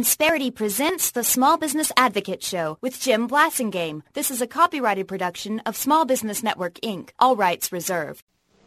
Insperity presents the Small Business Advocate Show with Jim Blasingame. This is a copyrighted production of Small Business Network, Inc., all rights reserved.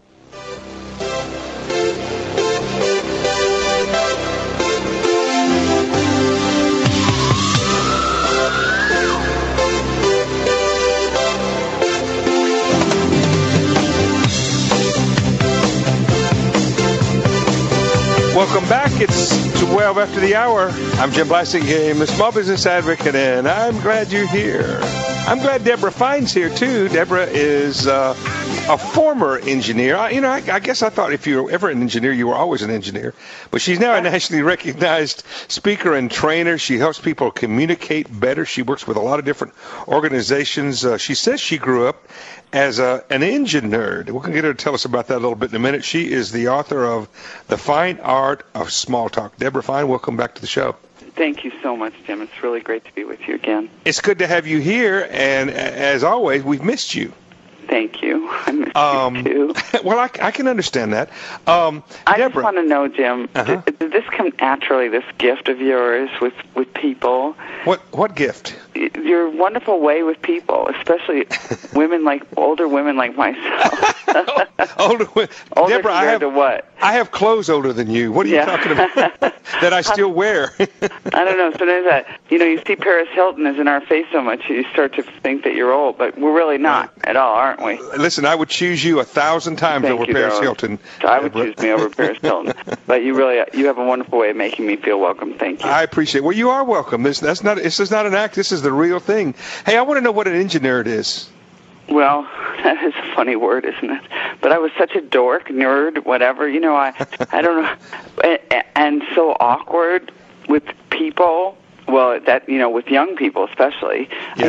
Welcome back. It's 12 after the hour. I'm Jim Blasingame, the Small Business Advocate, and I'm glad you're here. I'm glad Deborah Fine's here, too. Deborah is a former engineer. I guess I thought if you were ever an engineer, you were always an engineer. But she's now a nationally recognized speaker and trainer. She helps people communicate better. She works with a lot of different organizations. She says she grew up as an engine nerd. We're going to get her to tell us about that a little bit in a minute. She is the author of The Fine Art of Small Talk. Deborah Fine, welcome back to the show. Thank you so much, Jim. It's really great to be with you again. It's good to have you here, and as always, we've missed you. Thank you. I missed you, too. Well, I can understand that. I Deborah, just want to know, Jim, did this come naturally, this gift of yours with people? What gift? Your wonderful way with people, especially older women like myself. Older Deborah, I have clothes older than you. What are you talking about that I still wear? I don't know. Sometimes you see Paris Hilton is in our face so much, you start to think that you're old, but we're really not at all, aren't we? Listen, I would choose you 1,000 times over Paris Hilton. I would choose me over Paris Hilton. But you have a wonderful way of making me feel welcome. Thank you. I appreciate it. Well, you are welcome. This is not an act. This is the real thing. Hey, I want to know what an engine nerd is. Well, that is a funny word, isn't it? But I was such a dork, nerd, whatever. I don't know. And so awkward with people. Well, with young people especially,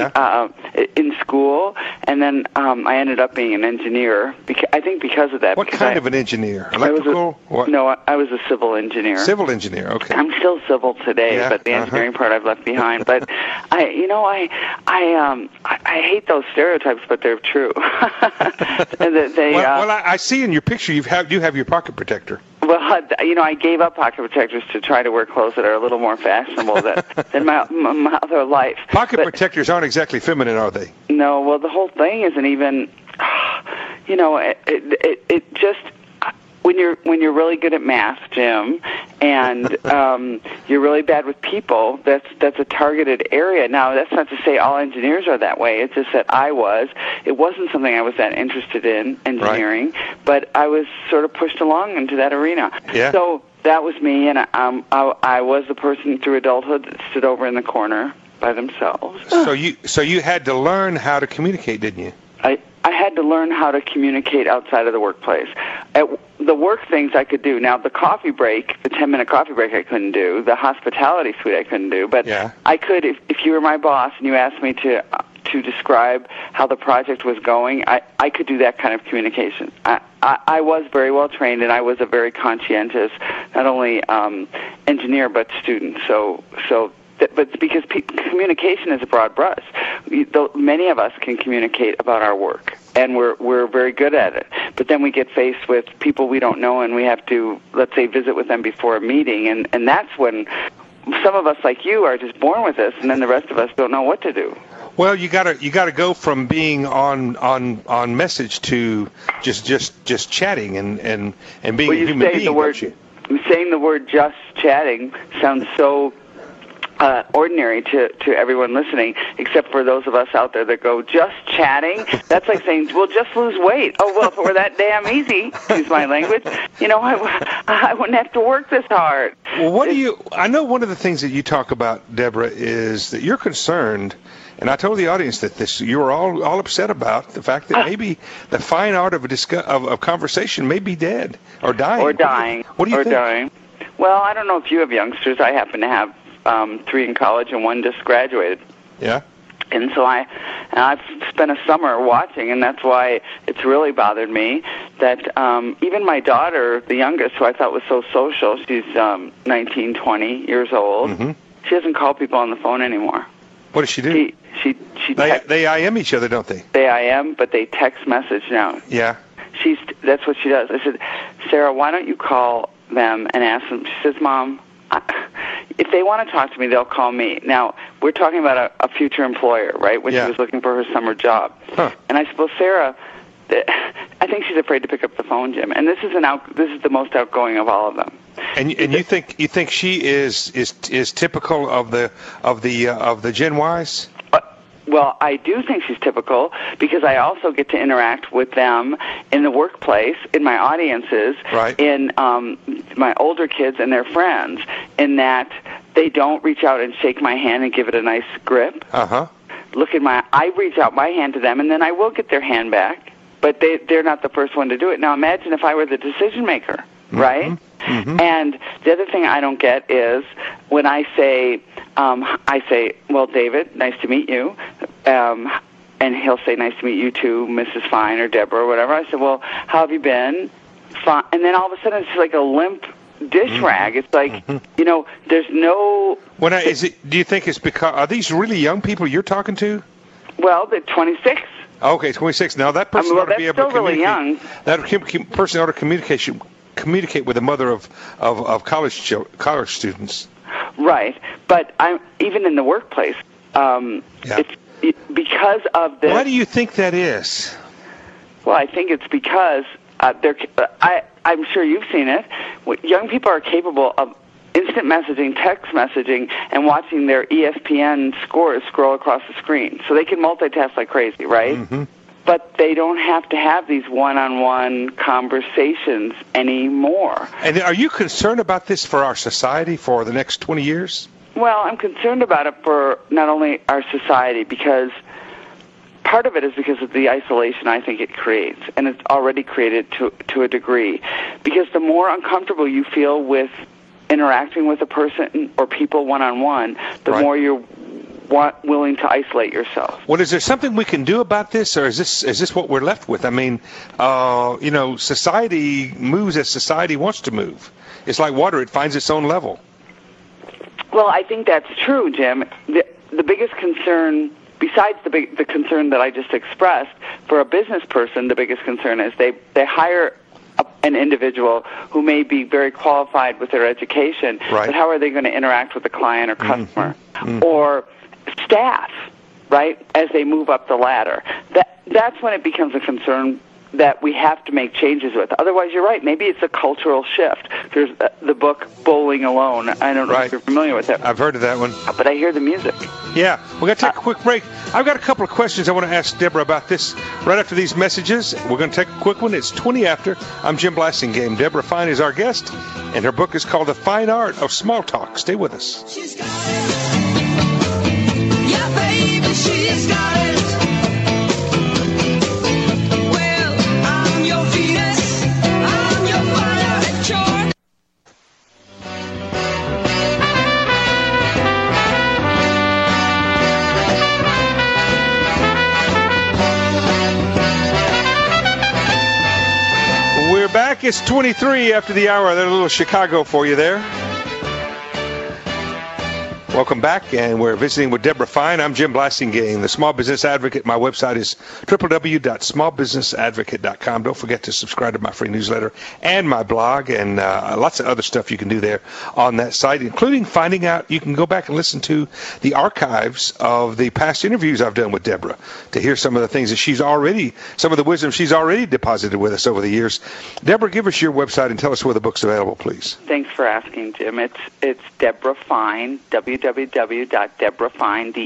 in school, and then I ended up being an engineer. I think because of that. What kind of an engineer? Electrical? I was a civil engineer. Civil engineer, okay. I'm still civil today, but the engineering part I've left behind. But I hate those stereotypes, but they're true. I see in your picture you have your pocket protector. Well, I gave up pocket protectors to try to wear clothes that are a little more fashionable than my other life. Pocket protectors aren't exactly feminine, are they? No. Well, the whole thing isn't even. It just when you're really good at math, Jim, and you're really bad with people. That's a targeted area. Now, that's not to say all engineers are that way. It's just that I was. It wasn't something I was that interested in, engineering, but I was sort of pushed along into that arena. Yeah. So that was me, and I was the person through adulthood that stood over in the corner by themselves. So you had to learn how to communicate, didn't you? I had to learn how to communicate outside of the workplace. The work things I could do. Now, the coffee break, the 10-minute coffee break I couldn't do. The hospitality suite I couldn't do. But I could, if you were my boss and you asked me to describe how the project was going, I could do that kind of communication. I was very well trained, and I was a very conscientious, not only engineer, but student. But because communication is a broad brush, many of us can communicate about our work, and we're very good at it. But then we get faced with people we don't know, and we have to, let's say, visit with them before a meeting, and that's when some of us, like you, are just born with this, and then the rest of us don't know what to do. Well, you gotta go from being on message to just chatting and being a human being. Saying the word "just chatting" sounds so ordinary to everyone listening, except for those of us out there that go, just chatting? That's like saying, well, just lose weight. Oh, well, if it were that damn easy, excuse my language, I wouldn't have to work this hard. Well, I know one of the things that you talk about, Deborah, is that you're concerned, and I told the audience that you were all upset about the fact that maybe the fine art of conversation may be dead or dying. Or dying. What do you think? Dying. Well, I don't know if you have youngsters. I happen to have 3 in college and 1 just graduated. Yeah. And so I've spent a summer watching, and that's why it's really bothered me that even my daughter, the youngest, who I thought was so social, she's 19, 20 years old, she doesn't call people on the phone anymore. What does she do? They IM each other, don't they? They IM, but they text message now. Yeah. That's what she does. I said, Sarah, why don't you call them and ask them? She says, Mom, if they want to talk to me, they'll call me. Now, we're talking about a future employer, right, when she was looking for her summer job. Huh. And I said, well, Sarah, I think she's afraid to pick up the phone, Jim. And this is the most outgoing of all of them. And you think she is typical of the Gen Ys? Well, I do think she's typical because I also get to interact with them in the workplace, in my audiences, right. in my older kids and their friends, in that they don't reach out and shake my hand and give it a nice grip. Uh-huh. I reach out my hand to them, and then I will get their hand back, but they're not the first one to do it. Now, imagine if I were the decision maker, right? Mm-hmm. And the other thing I don't get is when I say, well, David, nice to meet you. And he'll say, nice to meet you too, Mrs. Fine or Deborah or whatever. I said, well, how have you been? Fine. And then all of a sudden it's like a limp dish rag. It's like, there's no... Do you think it's because... Are these really young people you're talking to? Well, they're 26. Okay, 26. Now, that person ought to be able to communicate. Really young. That person ought to communicate with the mother of college students. Right, but I'm even in the workplace. It's because of the. Why do you think that is? Well, I think it's because I'm sure you've seen it. Young people are capable of instant messaging, text messaging, and watching their ESPN scores scroll across the screen. So they can multitask like crazy, right? Mm-hmm. But they don't have to have these one-on-one conversations anymore. And are you concerned about this for our society for the next 20 years? Well, I'm concerned about it for not only our society, because part of it is because of the isolation I think it creates, and it's already created to a degree. Because the more uncomfortable you feel with interacting with a person or people one-on-one, the more you're willing to isolate yourself. Well, is there something we can do about this, or is this what we're left with? I mean, society moves as society wants to move. It's like water; it finds its own level. Well, I think that's true, Jim. The biggest concern, besides the concern that I just expressed, for a business person, the biggest concern is they hire an individual who may be very qualified with their education, right. But how are they going to interact with the client or customer? Mm-hmm. Or staff, right, as they move up the ladder. That's when it becomes a concern that we have to make changes with. Otherwise, you're right. Maybe it's a cultural shift. There's the book Bowling Alone. I don't know if you're familiar with it. I've heard of that one. But I hear the music. Yeah. We're going to take a quick break. I've got a couple of questions I want to ask Deborah about this right after these messages. We're going to take a quick one. It's 20 after. I'm Jim Blasingame. Deborah Fine is our guest, and her book is called The Fine Art of Small Talk. Stay with us. She's got it. Yeah, baby, she's got it. We're back. It's 23 after the hour. There's a little Chicago for you there. Welcome back, and we're visiting with Deborah Fine. I'm Jim Blasingame, the Small Business Advocate. My website is www.smallbusinessadvocate.com. Don't forget to subscribe to my free newsletter and my blog, and lots of other stuff you can do there on that site, including finding out you can go back and listen to the archives of the past interviews I've done with Deborah to hear some of the things that some of the wisdom she's already deposited with us over the years. Deborah, give us your website and tell us where the book's available, please. Thanks for asking, Jim. It's Deborah Fine, www.deborahfine,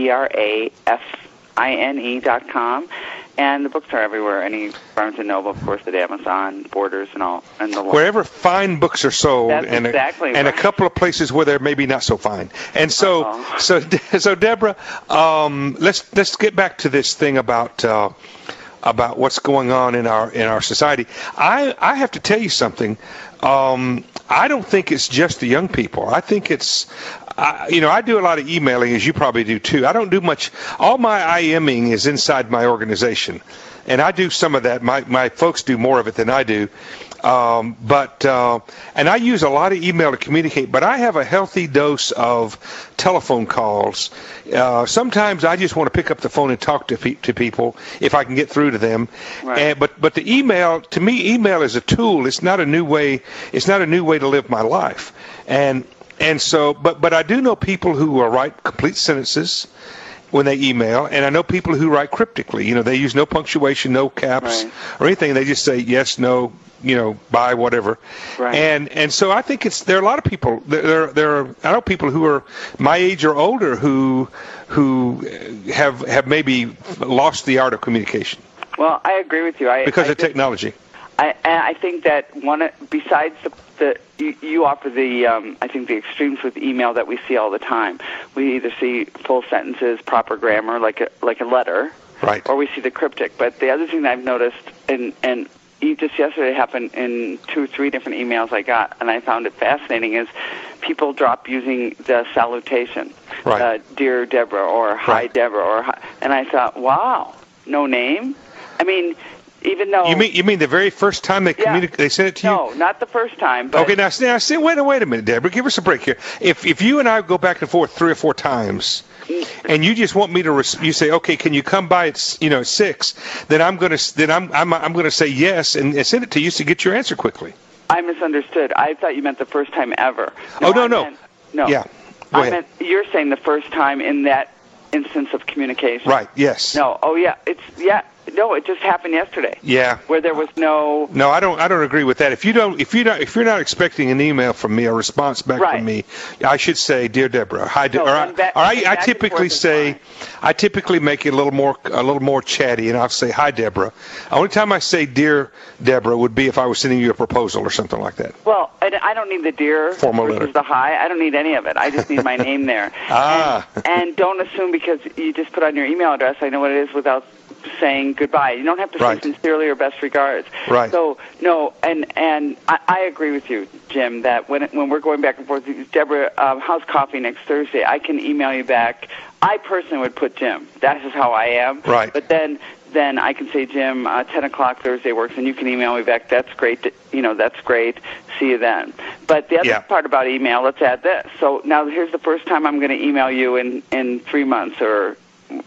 DebraFine.com, and the books are everywhere. Any Barnes and Noble, of course, at Amazon, Borders, and all, and the like. Wherever fine books are sold, and a couple of places where they're maybe not so fine. And so Deborah, let's get back to this thing about what's going on in our society. I have to tell you something. I don't think it's just the young people. I think it's, I do a lot of emailing, as you probably do too. I don't do much. All my IMing is inside my organization, and I do some of that. My folks do more of it than I do. And I use a lot of email to communicate, but I have a healthy dose of telephone calls. Sometimes I just want to pick up the phone and talk to people if I can get through to them. Right. But the email, to me, email is a tool. It's not a new way. It's not a new way to live my life. And And so, but I do know people who will write complete sentences when they email, and I know people who write cryptically. They use no punctuation, no caps, or anything. They just say yes, no, bye, whatever. Right. And so I think there are a lot of people. I know people who are my age or older who have maybe lost the art of communication. Well, I agree with you. Because of technology. I think that besides you offer I think the extremes with email that we see all the time. We either see full sentences, proper grammar, like a letter, right, or we see the cryptic. But the other thing that I've noticed, and just yesterday happened in 2 or 3 different emails I got, and I found it fascinating, is people drop using the salutation, right, Dear Deborah, or Hi right. Deborah, and I thought, wow, no name? I mean, even though you mean the very first time they they sent it to you? No, not the first time. But okay, now see, wait a minute, Deborah. Give us a break here. If you and I go back and forth 3 or 4 times, and you just want me to, you say, okay, can you come by at 6? Then I'm gonna say yes and send it to you to get your answer quickly. I misunderstood. I thought you meant the first time ever. No. Yeah, go ahead. You're saying the first time in that instance of communication. Right. Yes. No. Oh yeah. No, it just happened yesterday. Yeah. Where there was no. No, I don't agree with that. If you're not expecting an email from me, a response back from me, I should say, Dear Deborah, hi. I typically make it a little more chatty, and I'll say, Hi, Deborah. The only time I say Dear Deborah would be if I was sending you a proposal or something like that. Well, I don't need the dear formal versus letter. The hi. I don't need any of it. I just need my name there. And don't assume because you just put on your email address, I know what it is without saying goodbye. You don't have to say sincerely or best regards. Right. So no, and I agree with you, Jim, that when we're going back and forth, Deborah, how's coffee next Thursday? I can email you back. I personally would put Jim. That's just how I am. Right. But then I can say, Jim, 10 o'clock Thursday works, and you can email me back. That's great. That's great. See you then. But the other part about email, let's add this. So now here's the first time I'm going to email you in 3 months or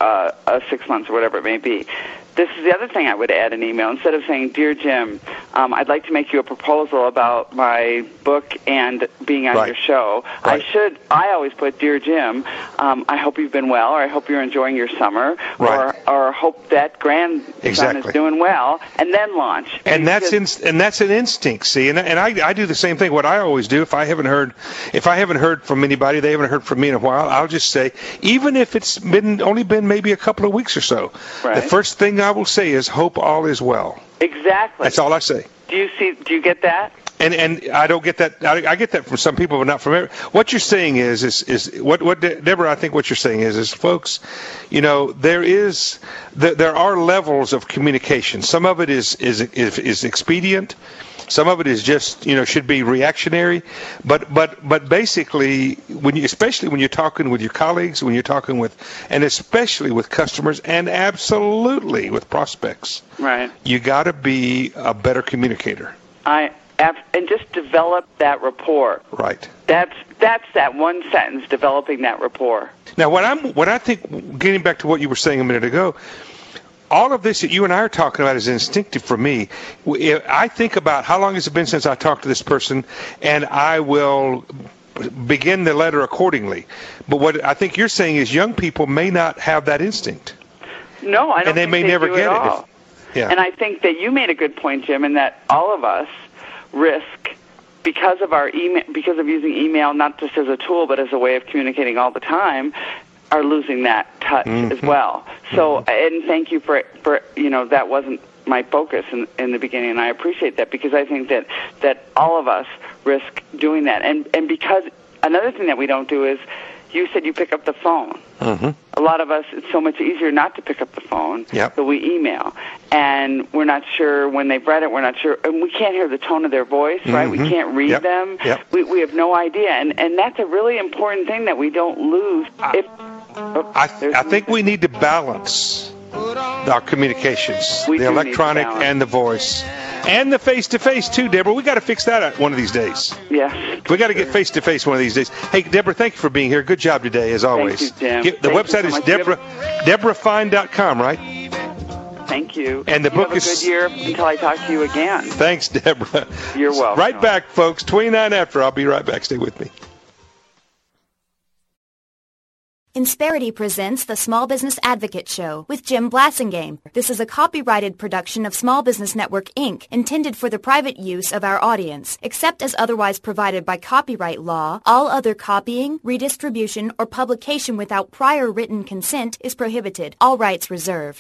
6 months or whatever it may be. This is the other thing I would add an email. Instead of saying, Dear Jim, I'd like to make you a proposal about my book and being on your show. Right. I always put, Dear Jim, I hope you've been well, or I hope you're enjoying your summer, or hope that grandson is doing well, and then launch. And that's an instinct, see, and I do the same thing. What I always do, if I haven't heard from anybody, they haven't heard from me in a while, I'll just say, even if it's only been maybe a couple of weeks or so, the first thing I will say is, hope all is well. Exactly. That's all I say. Do you get that? And I don't get that. I get that from some people, but not from everyone. What you're saying is what Deborah, I think what you're saying is folks, there are levels of communication. Some of it is expedient. Some of it is just, should be reactionary, but basically, especially when you're talking with your colleagues, when you're talking and especially with customers, and absolutely with prospects, right? You got to be a better communicator. And just develop that rapport. Right. That's that one sentence, developing that rapport. Now, what I think, getting back to what you were saying a minute ago. All of this that you and I are talking about is instinctive for me. I think about how long has it been since I talked to this person, and I will begin the letter accordingly. But what I think you're saying is young people may not have that instinct. No, I don't. And they may never get it. And I think that you made a good point, Jim, in that all of us risk, because of our email, because of using email not just as a tool but as a way of communicating all the time, are losing that touch as well. So, and thank you for that wasn't my focus in the beginning, and I appreciate that, because I think that all of us risk doing that. And because another thing that we don't do is, you said you pick up the phone. A lot of us, it's so much easier not to pick up the phone, so we email. And we're not sure when they've read it, we're not sure, and we can't hear the tone of their voice, right? We can't read them. We have no idea. And that's a really important thing that we don't lose. I think we need to balance our communications, the electronic and the voice, and the face-to-face too, Deborah. We got to fix that one of these days. Yes. We got to get face-to-face one of these days. Hey, Deborah, thank you for being here. Good job today, as always. Thank you, Jim. The website is DeborahFine.com, right? Thank you. And the book is... Have a good year until I talk to you again. Thanks, Deborah. You're welcome. Right back, folks. 29 after. I'll be right back. Stay with me. Insperity presents the Small Business Advocate Show with Jim Blasingame. This is a copyrighted production of Small Business Network, Inc., intended for the private use of our audience. Except as otherwise provided by copyright law, all other copying, redistribution, or publication without prior written consent is prohibited. All rights reserved.